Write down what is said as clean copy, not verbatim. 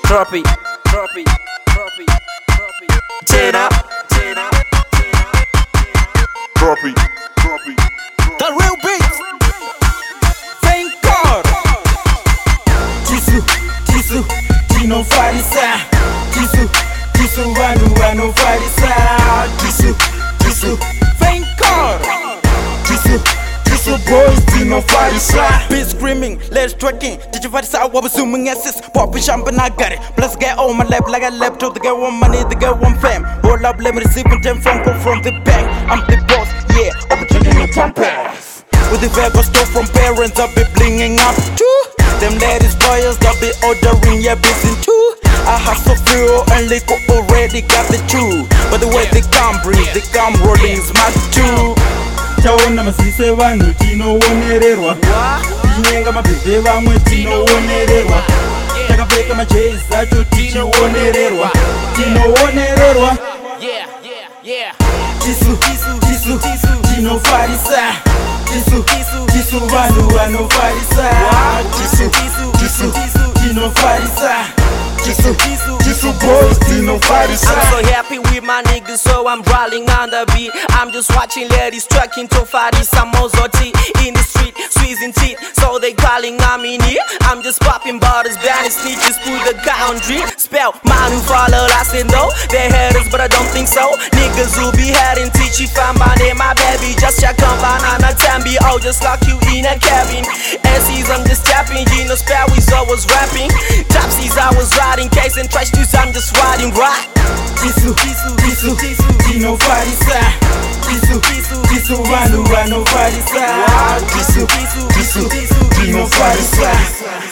Drop it, drop it, drop it, drop it. Turn up, turn up, Drop it, drop it, The real beats. Thank God. Tisu, Tino Farisa. Tisu, Wanu Farisa. Tisu, thank God. Tisu boys, Tino Farisa. Beat screaming, let's tracking. Did you Farisa? I was zooming assist. Popping champagne, I got it. Plus get on my lap like I left to the girl one money, the girl one fame. Hold up, let me receive a gem from the bank. I'm the boss, yeah, opportunity to pass. With the Vegas store from parents, I'll be blinging up too. Them ladies boys, they'll be ordering your business too. I hustle fuel and liquor already got the two. But the way they come breathe, they come rolling is my too. Chaona masise vanhu tinowonererwa tichinyenga mabhedhe vamwe tinowonererwa takapfeka majezi acho tichionererwa tisu tinofarisa tisu vanhu vanofarisa tisu tinofarisa tisu boys tinofarisa. I'm so happy with my niggas, so I'm rolling on the beat. I'm just watching ladies trucking to Farisa Mozoti in the street, squeezing teeth, so they calling on me near. I'm just popping bottles, banning snitches, pull the country. Spell man who follow last and though they haters, but I don't think so. Niggas who be heading teach if I'm my name, my baby. Just check on banana tambi, I'll just lock you in a cabin. SC's I'm just tapping, Gino spell we always rapping. Topsies I was riding, case and trash dudes I'm just riding right. Tisu Tino Farisa. Tisu vanhu vanofarisa. Tisu Tino Farisa.